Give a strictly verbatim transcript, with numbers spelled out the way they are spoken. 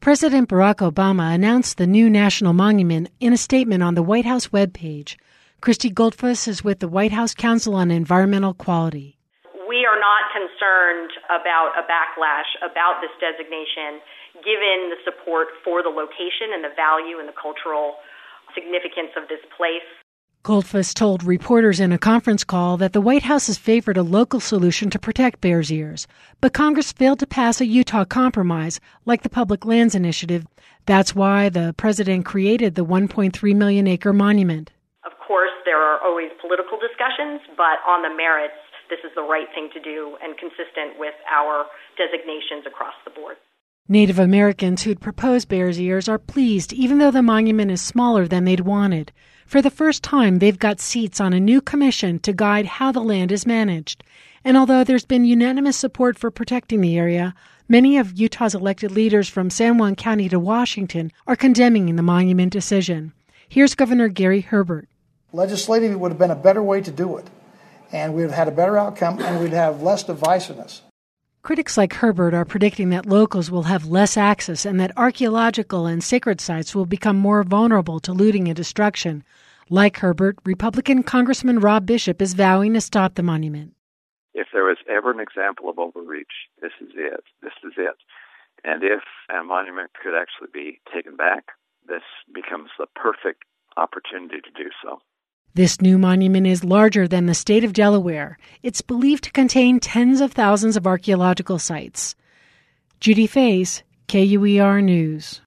President Barack Obama announced the new national monument in a statement on the White House webpage. Christy Goldfuss is with the White House Council on Environmental Quality. We are not concerned about a backlash about this designation, given the support for the location and the value and the cultural significance of this place. Goldfuss told reporters in a conference call that the White House has favored a local solution to protect Bears Ears, but Congress failed to pass a Utah compromise like the Public Lands Initiative. That's why the president created the one point three million acre monument. Of course, there are always political discussions, but on the merits, this is the right thing to do and consistent with our designations across the board. Native Americans who'd proposed Bears Ears are pleased, even though the monument is smaller than they'd wanted. For the first time, they've got seats on a new commission to guide how the land is managed. And although there's been unanimous support for protecting the area, many of Utah's elected leaders from San Juan County to Washington are condemning the monument decision. Here's Governor Gary Herbert. Legislatively, it would have been a better way to do it, and we'd have had a better outcome, and we'd have less divisiveness. Critics like Herbert are predicting that locals will have less access and that archaeological and sacred sites will become more vulnerable to looting and destruction. Like Herbert, Republican Congressman Rob Bishop is vowing to stop the monument. If there was ever an example of overreach, this is it. This is it. And if a monument could actually be taken back, this becomes the perfect opportunity to do so. This new monument is larger than the state of Delaware. It's believed to contain tens of thousands of archaeological sites. Judy Faze, K U E R News.